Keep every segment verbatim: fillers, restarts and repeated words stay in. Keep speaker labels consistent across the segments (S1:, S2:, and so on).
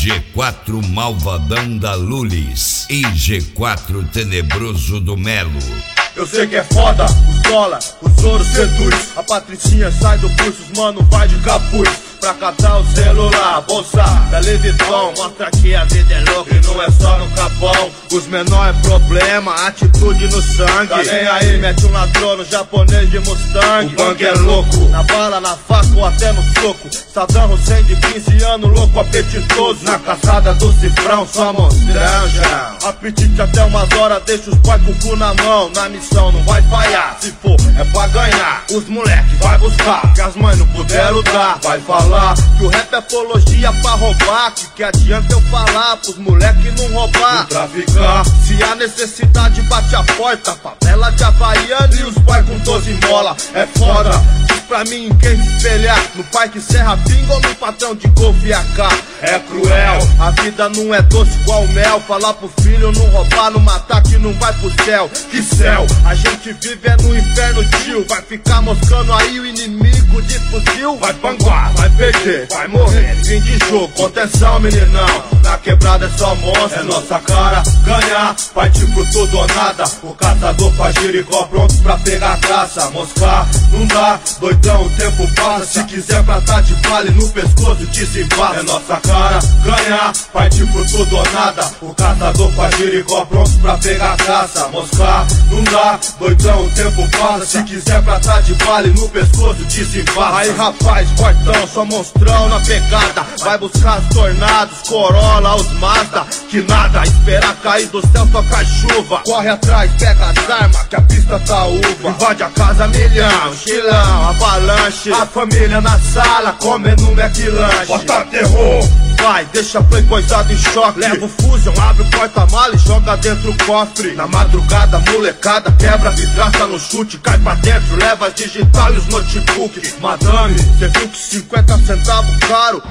S1: G quatro Malvadão da Lulis e G quatro Tenebroso do Melo.
S2: Eu sei que é foda, os dólar, os ouro seduz. A Patricinha sai do curso, os mano vai de capuz pra catar o celular, bolsa da Louis Vuitton. Mostra que a vida é louca e não é só no capão. Os menores é problema, atitude no sangue. Tá nem aí, mete um ladrão no japonês de Mustang. O bang é louco, na bala, na faca ou até no soco. Saddam Hussein de quinze anos, louco, apetitoso. Na caçada do cifrão, só monstranja. Apetite até umas horas, deixa os pai com o cu na mão. Na missão não vai falhar, se for é pra ganhar. Os moleque vai buscar, que as mães não puderam dar. Vai falar que o rap é apologia pra roubar. Que que adianta eu falar pros moleque não roubar? Não traficar, se há necessidade bate a porta. Favela de Havaiana e os pai com doze mola. É foda, diz pra mim em quem se espelhar. No pai que serra pinga ou no patrão de Golf e A K. É cruel, a vida não é doce igual mel. Falar pro filho não roubar, não matar que não vai pro céu. Que céu, a gente vive é no inferno, tio. Vai ficar moscando aí o inimigo de fuzil. Vai panguar, vai perder, vai morrer, fim de jogo. Contenção, meninão, na quebrada é só monstro. É nossa cara, ganhar, partir pro tudo ou nada. O caçador faz Jericó, pronto pra pegar a caça. Moscar, não dá, doidão, o tempo passa. Se quiser pratar de vale no pescoço, desenvasa. É nossa cara, ganhar, partir pro tudo ou nada. O caçador faz Jericó, pronto pra pegar a caça. Moscar, não dá, doidão, o tempo passa. Se quiser pratar de vale no pescoço, desenvasa. Aí rapaz, fortão, só monstrão na pegada. Vai buscar os tornados, Corolla, os Mazda. Que nada, esperar cair do céu só cai chuva. Corre atrás, pega as armas, que a pista tá uva. Invade a casa milhão, chilão, avalanche. A família na sala, comendo um McLanche. Bota terror, vai, deixa play coisado em choque. Leva o fusion, abre o porta-mala e joga dentro o cofre. Na madrugada, molecada, quebra a vidraça no chute. Cai pra dentro, leva as digital e os notebook. Madame, cê viu que cinquenta centavos caro?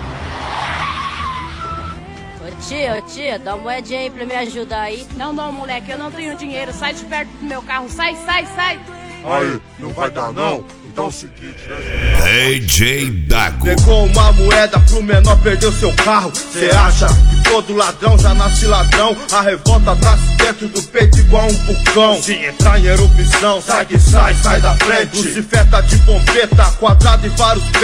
S3: Ô tia, ô tia, dá uma moedinha aí pra me ajudar aí.
S4: Não, não, moleque, eu não tenho dinheiro. Sai de perto do meu carro, sai, sai, sai.
S2: Aí, não vai dar não? Então é o seguinte, né?
S1: D J Dago.
S2: Pegou uma moeda pro menor, perdeu seu carro. Cê acha que todo ladrão já nasce ladrão? A revolta nasce dentro do peito igual um vulcão. Se entrar em erupção, sai que sai, sai da frente. Lucifeta de bombeta, quadrado e vários pés.